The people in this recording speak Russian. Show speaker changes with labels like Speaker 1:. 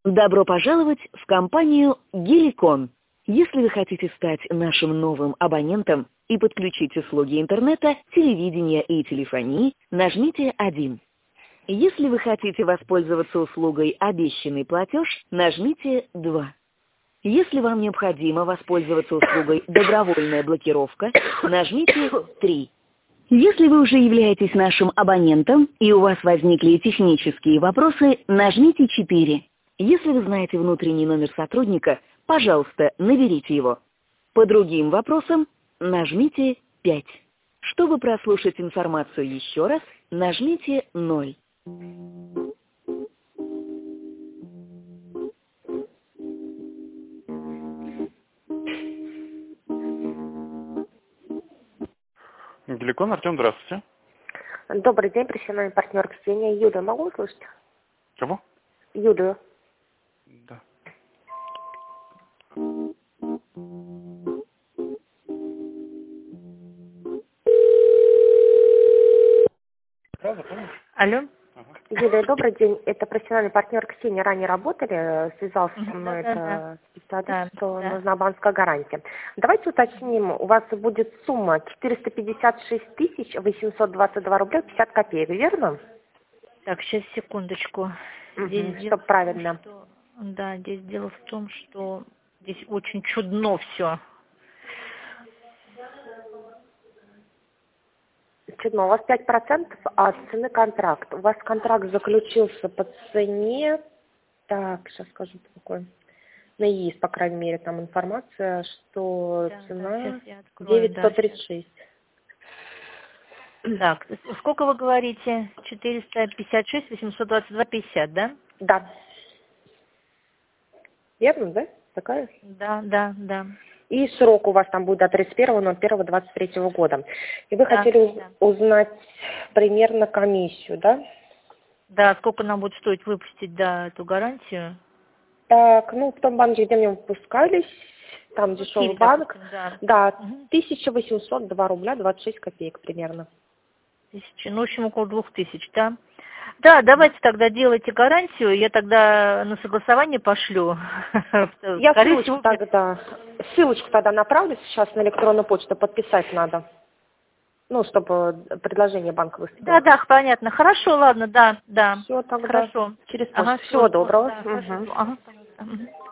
Speaker 1: Добро пожаловать в компанию Геликон. Если вы хотите стать нашим новым абонентом и подключить услуги интернета, телевидения и телефонии, нажмите 1. Если вы хотите воспользоваться услугой «Обещанный платеж», нажмите 2. Если вам необходимо воспользоваться услугой «Добровольная блокировка», нажмите 3. Если вы уже являетесь нашим абонентом и у вас возникли технические вопросы, нажмите 4. Если вы знаете внутренний номер сотрудника, пожалуйста, наберите его. По другим вопросам нажмите 5. Чтобы прослушать информацию еще раз, нажмите 0.
Speaker 2: Геликон, Артем, здравствуйте.
Speaker 3: Добрый день, профессиональный партнер Ксения. Юлия, могу услышать?
Speaker 2: Кого?
Speaker 3: Юлию.
Speaker 2: Да.
Speaker 4: Алло.
Speaker 3: Юлия, добрый день. Это профессиональный партнер Ксения. Ранее работали, связался со мной это специалист, что нужна банковская гарантия. Давайте уточним, у вас будет сумма 456 822 рубля 50 копеек, верно?
Speaker 4: Так, сейчас, секундочку.
Speaker 3: Чтобы правильно.
Speaker 4: Да, здесь дело в том, что здесь очень чудно все.
Speaker 3: Чудно. У вас 5% от цены контракт. У вас контракт заключился по цене... Так, сейчас скажу какой. Ну, есть, по крайней мере, там информация, что цена 9,136.
Speaker 4: Так, сколько вы говорите? 456, 822, 50, да?
Speaker 3: Да. Верно, да? Такая?
Speaker 4: Да.
Speaker 3: И срок у вас там будет до 31.01.23 года. И вы хотели узнать примерно комиссию, да?
Speaker 4: Да, сколько нам будет стоить выпустить, да, эту гарантию?
Speaker 3: Так, ну, в том банке, где мы выпускались, там дешевый банк. Да, 1802 рубля 26 копеек примерно.
Speaker 4: Ну, в общем, около 2000, да? Да, давайте тогда делайте гарантию, я тогда на согласование пошлю.
Speaker 3: Я ссылочку тогда направлю сейчас на электронную почту, подписать надо. Ну, чтобы предложение банка выступило.
Speaker 4: Да, понятно. Хорошо, ладно, да.
Speaker 3: Все, тогда.
Speaker 4: Хорошо.
Speaker 3: Через почту. Всего доброго.
Speaker 4: Да, хорошо. Ага, понятно.